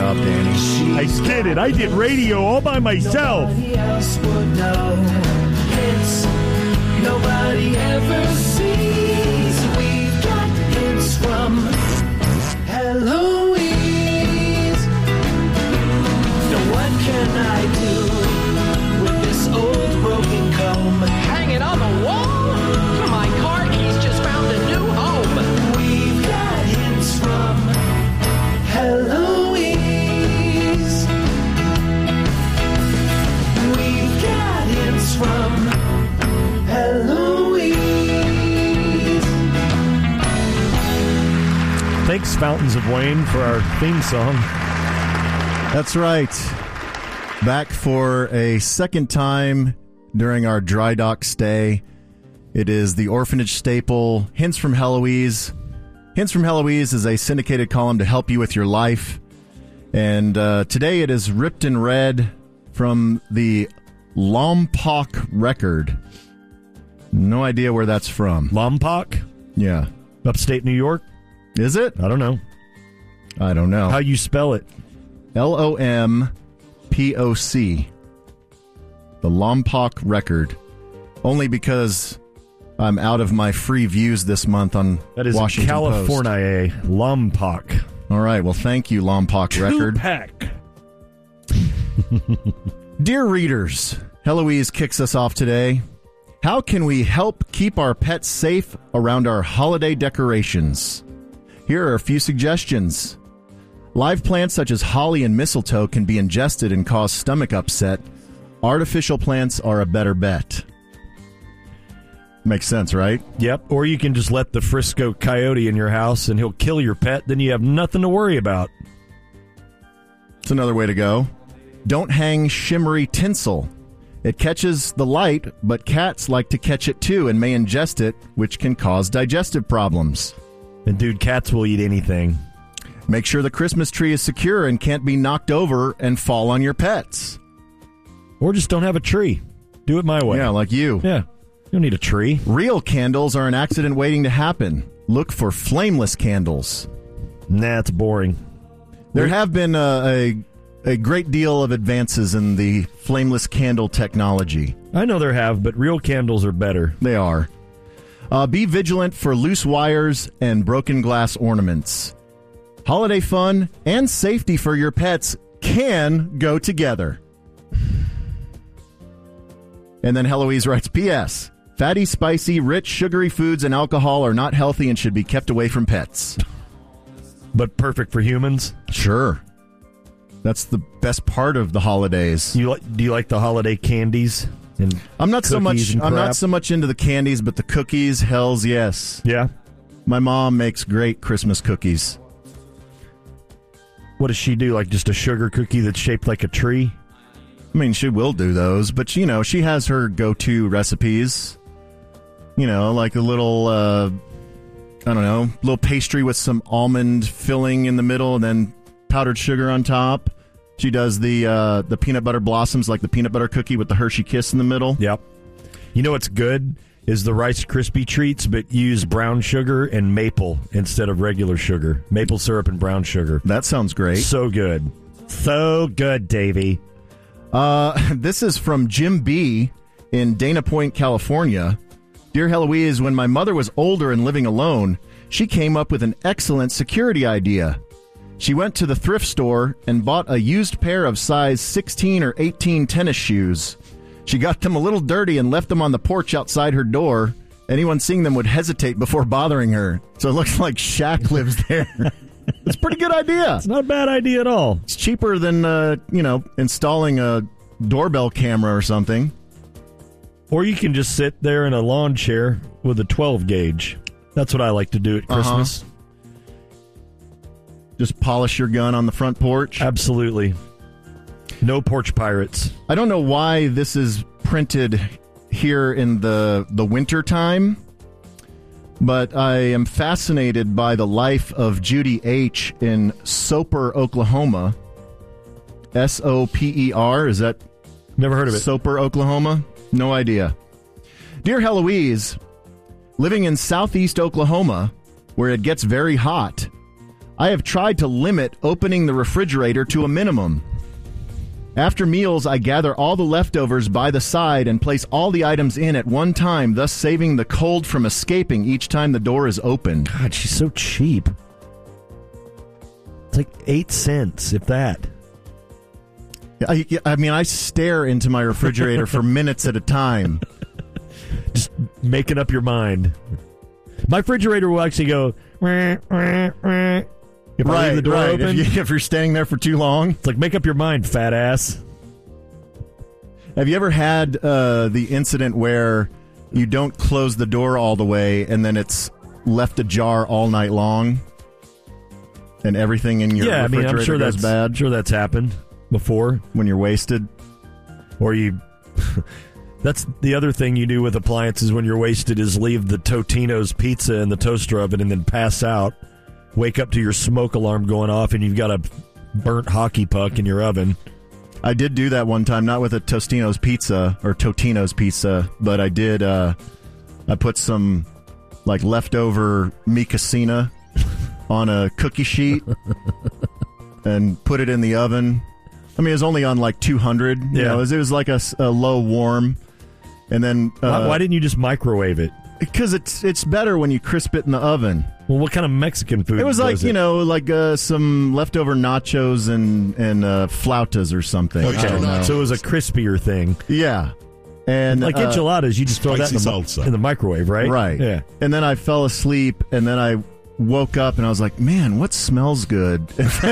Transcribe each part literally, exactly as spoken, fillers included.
job, Danny. I did it. I did radio all by myself. Nobody else would know. Hints nobody ever sees. We've got hints from Heloise. Now what can I do with this old broken comb? Hang it on the wall? My car keys just found a new home. We've got hints from Heloise. We've got hints from Heloise. Thanks, Fountains of Wayne, for our theme song. That's right. Back for a second time during our dry dock stay. It is the orphanage staple, Hints from Heloise. Hints from Heloise is a syndicated column to help you with your life. And uh, today it is ripped and read from the Lompoc Record. No idea where that's from. Lompoc? Yeah. Upstate New York? Is it? I don't know. I don't know. How you spell it? L O M P O C. The Lompoc Record. Only because I'm out of my free views this month on That is Washington California, Lompoc. Post. All right. Well, thank you, Lompoc Record. Two-pack. Dear readers, Heloise kicks us off today. How can we help keep our pets safe around our holiday decorations? Here are a few suggestions. Live plants such as holly and mistletoe can be ingested and cause stomach upset. Artificial plants are a better bet. Makes sense, right? Yep. Or you can just let the Frisco coyote in your house and he'll kill your pet. Then you have nothing to worry about. It's another way to go. Don't hang shimmery tinsel. It catches the light, but cats like to catch it too and may ingest it, which can cause digestive problems. And dude, cats will eat anything. Make sure the Christmas tree is secure and can't be knocked over and fall on your pets. Or just don't have a tree. Do it my way. Yeah, like you. Yeah. You don't need a tree. Real candles are an accident waiting to happen. Look for flameless candles. Nah, it's boring. There have been a, a, a great deal of advances in the flameless candle technology. I know there have, but real candles are better. They are. Uh, be vigilant for loose wires and broken glass ornaments. Holiday fun and safety for your pets can go together. And then Heloise writes, P S Fatty, spicy, rich, sugary foods and alcohol are not healthy and should be kept away from pets. But perfect for humans? Sure. That's the best part of the holidays. You like? Do you like the holiday candies? And I'm not so much. and I'm crap? not so much into the candies, but the cookies. Hell's yes. Yeah. My mom makes great Christmas cookies. What does she do? Like just a sugar cookie that's shaped like a tree? I mean, she will do those, but you know, she has her go-to recipes. You know, like a little, uh, I don't know, little pastry with some almond filling in the middle, and then powdered sugar on top. She does the uh, the peanut butter blossoms, like the peanut butter cookie with the Hershey Kiss in the middle. Yep. You know what's good is the Rice Krispie treats, but use brown sugar and maple instead of regular sugar. Maple syrup and brown sugar. That sounds great. So good. So good, Davey. Uh, this is from Jim B. in Dana Point, California. Dear Heloise, when my mother was older and living alone, she came up with an excellent security idea. She went to the thrift store and bought a used pair of size sixteen or eighteen tennis shoes. She got them a little dirty and left them on the porch outside her door. Anyone seeing them would hesitate before bothering her. So it looks like Shaq lives there. It's a pretty good idea. It's not a bad idea at all. It's cheaper than, uh, you know, installing a doorbell camera or something. Or you can just sit there in a lawn chair with a twelve gauge. That's what I like to do at Christmas. Uh-huh. Just polish your gun on the front porch? Absolutely. No porch pirates. I don't know why this is printed here in the, the winter time, but I am fascinated by the life of Judy H. in Soper, Oklahoma. S O P E R. Is that? Never heard of it. Soper, Oklahoma? No idea. Dear Heloise, living in southeast Oklahoma, where it gets very hot, I have tried to limit opening the refrigerator to a minimum. After meals, I gather all the leftovers by the side and place all the items in at one time, thus saving the cold from escaping each time the door is opened. God, she's so cheap. It's like eight cents, if that. I, I mean, I stare into my refrigerator for minutes at a time. Just making up your mind. My refrigerator will actually go, wah, wah, wah. If I leave the door right. open. If, you, if you're standing there for too long. It's like, make up your mind, fat ass. Have you ever had uh, the incident where you don't close the door all the way and then it's left ajar all night long? And everything in your yeah, refrigerator I mean, I'm sure goes that's, bad? I'm sure that's happened before. When you're wasted? Or you... That's the other thing you do with appliances when you're wasted is leave the Totino's pizza in the toaster oven and then pass out. Wake up to your smoke alarm going off and you've got a burnt hockey puck in your oven. I did do that one time, not with a Tostino's pizza or Totino's pizza, but I did. Uh, I put some like leftover Mi Casina on a cookie sheet and put it in the oven. I mean, it was only on like two hundred. You Yeah. know, it was, it was like a, a low warm. And then uh, why, why didn't you just microwave it? Because it's it's better when you crisp it in the oven. Well, what kind of Mexican food? It was like, it? you know, like uh, some leftover nachos and and uh, flautas or something. I don't know. So it was a crispier thing. Yeah. And Like uh, enchiladas, you just throw that in the, salsa. in the microwave, right? Right. Yeah. And then I fell asleep, and then I woke up, and I was like, man, what smells good?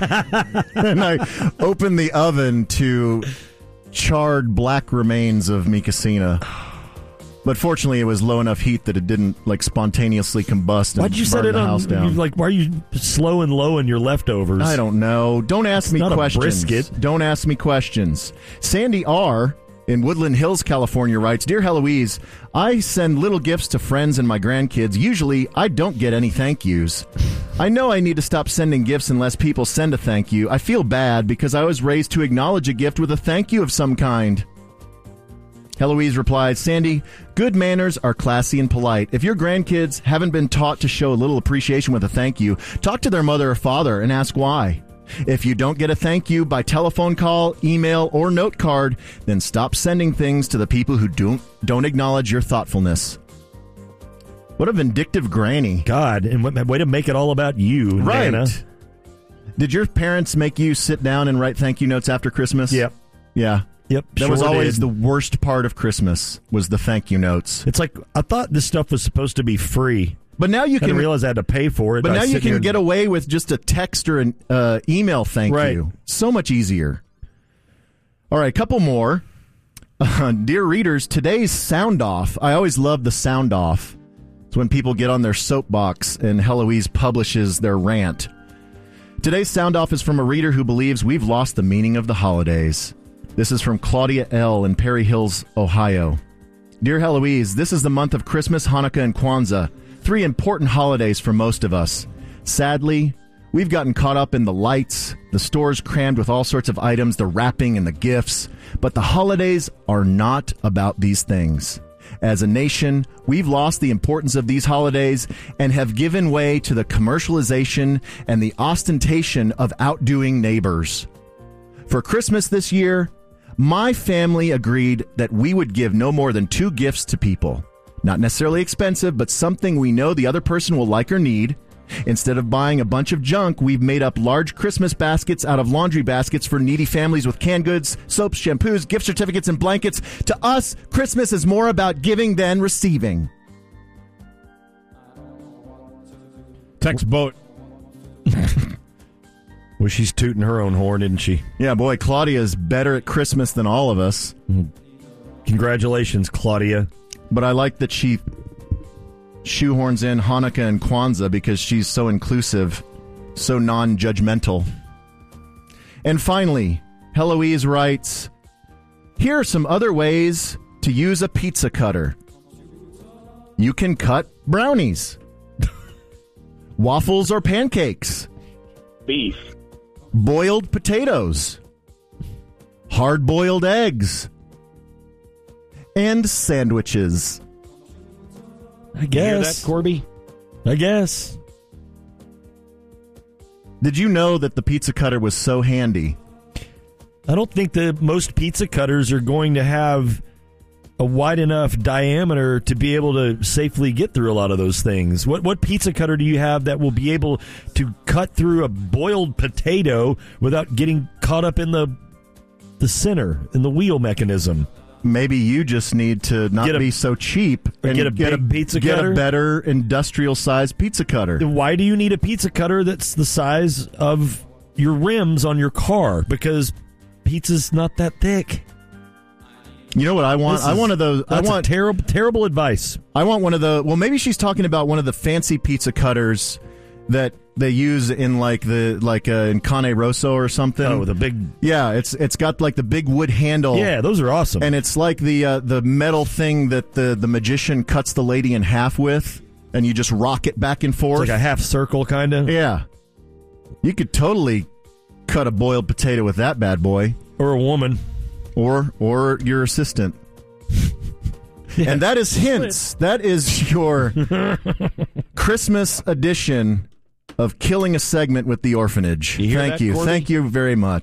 And I opened the oven to charred black remains of Mi Casina. But fortunately, it was low enough heat that it didn't like spontaneously combust and Why'd you set burn it the on? house down. Like, why are you slow and low in your leftovers? I don't know. Don't ask It's me not a questions. brisket. Don't ask me questions. Sandy R. in Woodland Hills, California writes, Dear Heloise, I send little gifts to friends and my grandkids. Usually, I don't get any thank yous. I know I need to stop sending gifts unless people send a thank you. I feel bad because I was raised to acknowledge a gift with a thank you of some kind. Heloise replied, Sandy, good manners are classy and polite. If your grandkids haven't been taught to show a little appreciation with a thank you, talk to their mother or father and ask why. If you don't get a thank you by telephone call, email, or note card, then stop sending things to the people who don't, don't acknowledge your thoughtfulness. What a vindictive granny. God, and what, way to make it all about you, Right. Nana. Did your parents make you sit down and write thank you notes after Christmas? Yep. Yeah. Yep. That sure was always did. the worst part of Christmas, was the thank you notes. It's like, I thought this stuff was supposed to be free. But now you I didn't can realize I had to pay for it. But by now you sitting can here- get away with just a text or an uh, email thank Right. you. So much easier. All right, a couple more. Uh, dear readers, today's sound off. I always love the sound off. It's when people get on their soapbox and Heloise publishes their rant. Today's sound off is from a reader who believes we've lost the meaning of the holidays. This is from Claudia L. in Perry Hills, Ohio. Dear Heloise, this is the month of Christmas, Hanukkah, and Kwanzaa. Three important holidays for most of us. Sadly, we've gotten caught up in the lights, the stores crammed with all sorts of items, the wrapping and the gifts. But the holidays are not about these things. As a nation, we've lost the importance of these holidays and have given way to the commercialization and the ostentation of outdoing neighbors. For Christmas this year, my family agreed that we would give no more than two gifts to people. Not necessarily expensive, but something we know the other person will like or need. Instead of buying a bunch of junk, we've made up large Christmas baskets out of laundry baskets for needy families with canned goods, soaps, shampoos, gift certificates, and blankets. To us, Christmas is more about giving than receiving. Text boat. Well, she's tooting her own horn, isn't she? Yeah, boy, Claudia's better at Christmas than all of us. Congratulations, Claudia. But I like that she shoehorns in Hanukkah and Kwanzaa because she's so inclusive, so non-judgmental. And finally, Heloise writes, here are some other ways to use a pizza cutter. You can cut brownies, waffles or pancakes, Beef. boiled potatoes, hard-boiled eggs, and sandwiches. I You hear guess. that, Corby? I guess. Did you know that the pizza cutter was so handy? I don't think that most pizza cutters are going to have a wide enough diameter to be able to safely get through a lot of those things. What what pizza cutter do you have that will be able to cut through a boiled potato without getting caught up in the the center, in the wheel mechanism? Maybe you just need to not a, be so cheap and get a get a pizza get cutter. a better industrial sized pizza cutter. Why do you need a pizza cutter that's the size of your rims on your car? Because pizza's not that thick. You know what I want? This I is- want of those. I That's want a terrible, terrible advice. I want one of the. Well, maybe she's talking about one of the fancy pizza cutters that they use in like the like uh, in Cane Rosso or something. Oh, the big. Yeah, it's it's got like the big wood handle. Yeah, those are awesome. And it's like the uh, the metal thing that the, the magician cuts the lady in half with, and you just rock it back and forth. It's like a half circle, kind of. Yeah. You could totally cut a boiled potato with that bad boy. Or a woman. Or or your assistant. Yeah. And that is Hints. That is your Christmas edition of Killing a Segment with the Orphanage. You hear Thank that, you. Corby? Thank you very much.